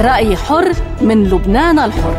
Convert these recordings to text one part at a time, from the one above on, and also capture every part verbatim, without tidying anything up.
رأي حر من لبنان الحر.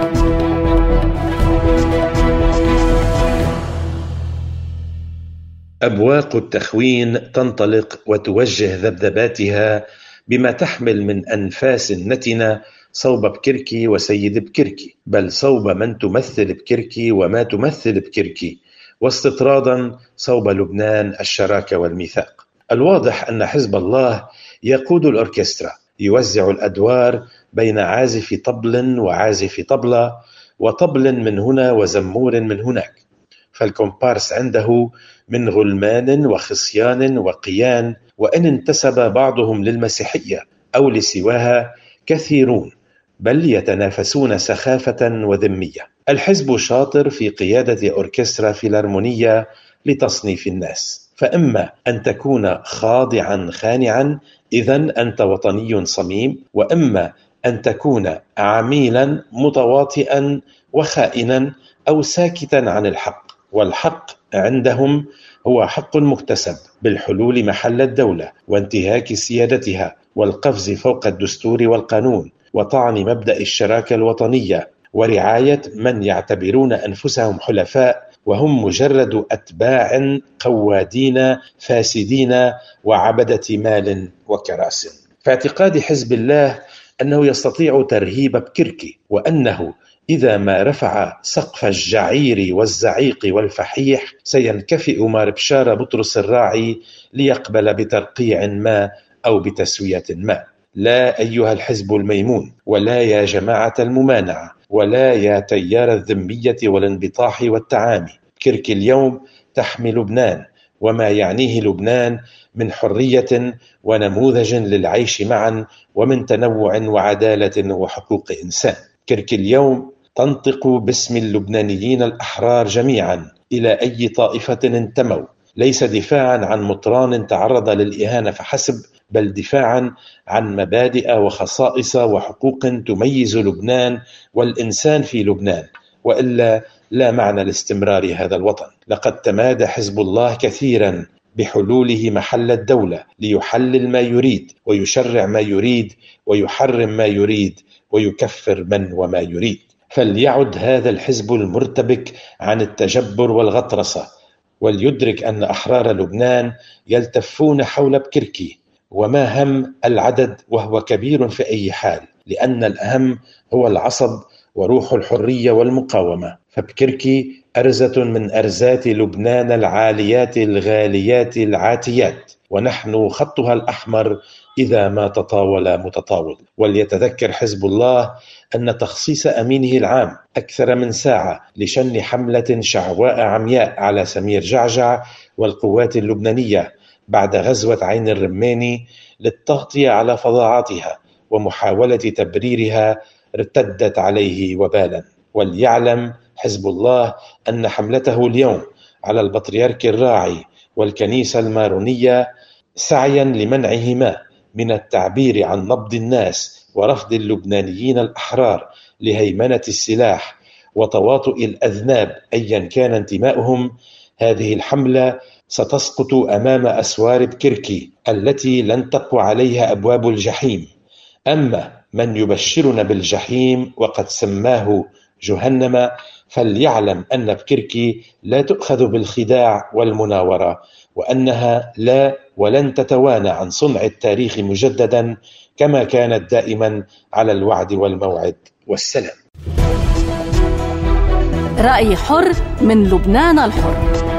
أبواق التخوين تنطلق وتوجه ذبذباتها بما تحمل من أنفاس نتنة صوب بكركي وسيد بكركي، بل صوب من تمثل بكركي وما تمثل بكركي، واستطرادا صوب لبنان الشراكة والميثاق. الواضح أن حزب الله يقود الأوركسترا، يوزع الأدوار بين عازف طبل وعازف طبلة وطبل من هنا وزمور من هناك، فالكومبارس عنده من غلمان وخصيان وقيان، وإن انتسب بعضهم للمسيحية أو لسواها كثيرون، بل يتنافسون سخافة وذمية. الحزب شاطر في قيادة أوركسترا فيلارمونية لتصنيف الناس، فإما أن تكون خاضعا خانعا إذن أنت وطني صميم، وإما أن تكون عميلا متواطئا وخائنا أو ساكتا عن الحق، والحق عندهم هو حق مكتسب بالحلول محل الدولة وانتهاك سيادتها والقفز فوق الدستور والقانون وطعن مبدأ الشراكة الوطنية ورعاية من يعتبرون أنفسهم حلفاء وهم مجرد أتباع قوادين فاسدين وعبدة مال وكراس. في اعتقاد حزب الله أنه يستطيع ترهيب بكركي، وأنه إذا ما رفع سقف الجعير والزعيق والفحيح سينكفئ مار بشار بطرس الراعي ليقبل بترقيع ما أو بتسوية ما. لا أيها الحزب الميمون، ولا يا جماعة الممانعة، ولا يا تيار الذمية والانبطاح والتعامي، كركي اليوم تحمي لبنان وما يعنيه لبنان من حرية ونموذج للعيش معا ومن تنوع وعدالة وحقوق إنسان. كركي اليوم تنطق باسم اللبنانيين الأحرار جميعا إلى أي طائفة انتموا، ليس دفاعا عن مطران تعرض للإهانة فحسب، بل دفاعا عن مبادئ وخصائص وحقوق تميز لبنان والإنسان في لبنان، وإلا لا معنى لاستمرار هذا الوطن. لقد تمادى حزب الله كثيرا بحلوله محل الدولة ليحلل ما يريد ويشرع ما يريد ويحرم ما يريد ويكفر من وما يريد. فليعد هذا الحزب المرتبك عن التجبر والغطرسة، وليدرك أن أحرار لبنان يلتفون حول بكركي، وما هم العدد وهو كبير في أي حال، لأن الأهم هو العصب وروح الحرية والمقاومة. فبكركي أرزة من أرزات لبنان العاليات الغاليات العاتيات، ونحن خطها الأحمر إذا ما تطاول متطاول. وليتذكر حزب الله أن تخصيص أمينه العام أكثر من ساعة لشن حملة شعواء عمياء على سمير جعجع والقوات اللبنانية بعد غزوة عين الرماني للتغطية على فظاعاتها ومحاولة تبريرها ارتدت عليه وبالا. وليعلم حزب الله أن حملته اليوم على البطريرك الراعي والكنيسة المارونية سعيا لمنعهما من التعبير عن نبض الناس ورفض اللبنانيين الأحرار لهيمنة السلاح وتواطؤ الأذناب أيا كان انتمائهم، هذه الحملة ستسقط أمام أسوار بكركي التي لن تقوى عليها أبواب الجحيم. أما من يبشرنا بالجحيم وقد سماه جهنم فليعلم أن بكركي لا تؤخذ بالخداع والمناورة، وأنها لا ولن تتوانى عن صنع التاريخ مجددا كما كانت دائما على الوعد والموعد والسلام. رأي حر من لبنان الحر.